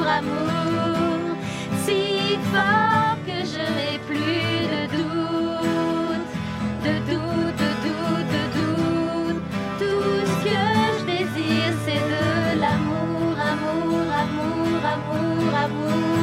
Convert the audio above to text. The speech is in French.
amour, si fort que je n'ai plus de doute, de doute, de doute, de doute. Tout ce que je désire, c'est de l'amour, amour, amour, amour, amour.